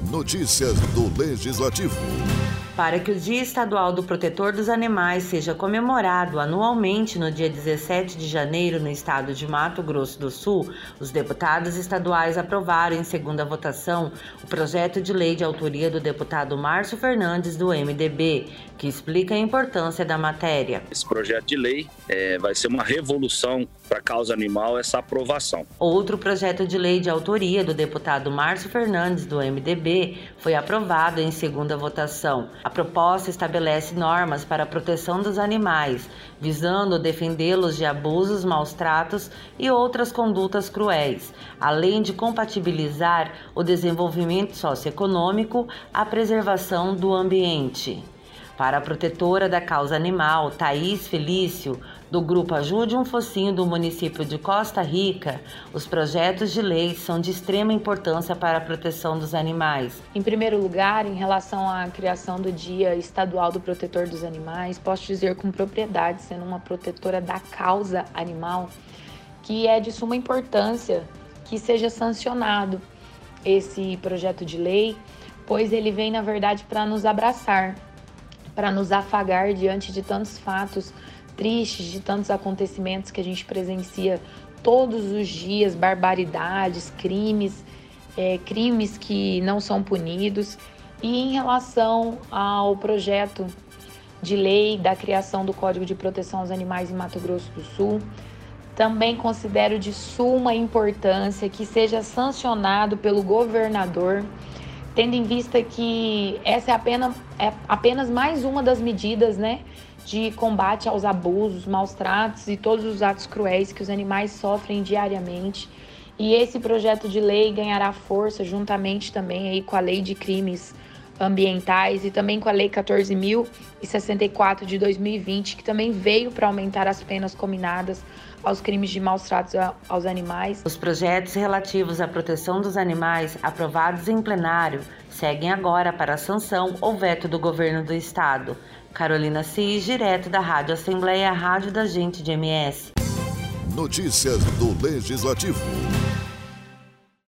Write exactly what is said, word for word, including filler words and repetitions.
Notícias do Legislativo. Para que o Dia Estadual do Protetor dos Animais seja comemorado anualmente no dia dezessete de janeiro no estado de Mato Grosso do Sul, os deputados estaduais aprovaram em segunda votação o projeto de lei de autoria do deputado Márcio Fernandes, do M D B, que explica a importância da matéria. Esse projeto de lei é, vai ser uma revolução para a causa animal, essa aprovação. Outro projeto de lei de autoria do deputado Márcio Fernandes, do M D B, foi aprovado em segunda votação. A proposta estabelece normas para a proteção dos animais, visando defendê-los de abusos, maus-tratos e outras condutas cruéis, além de compatibilizar o desenvolvimento socioeconômico à preservação do ambiente. Para a protetora da causa animal, Thaís Felício, do Grupo Ajude um Focinho do município de Costa Rica, os projetos de lei são de extrema importância para a proteção dos animais. Em primeiro lugar, em relação à criação do Dia Estadual do Protetor dos Animais, posso dizer com propriedade, sendo uma protetora da causa animal, que é de suma importância que seja sancionado esse projeto de lei, pois ele vem, na verdade, para nos abraçar, para nos afagar diante de tantos fatos tristes, de tantos acontecimentos que a gente presencia todos os dias, barbaridades, crimes, é, crimes que não são punidos. E em relação ao projeto de lei da criação do Código de Proteção aos Animais em Mato Grosso do Sul, também considero de suma importância que seja sancionado pelo governador, tendo em vista que essa é apenas, é apenas mais uma das medidas, né, de combate aos abusos, maus-tratos e todos os atos cruéis que os animais sofrem diariamente. E esse projeto de lei ganhará força juntamente também aí com a Lei de Crimes Ambientais e também com a Lei quatorze mil e sessenta e quatro de dois mil e vinte, que também veio para aumentar as penas cominadas aos crimes de maus-tratos aos animais. Os projetos relativos à proteção dos animais aprovados em plenário seguem agora para a sanção ou veto do governo do estado. Carolina Cis, direto da Rádio Assembleia, Rádio da Gente de M S. Notícias do Legislativo.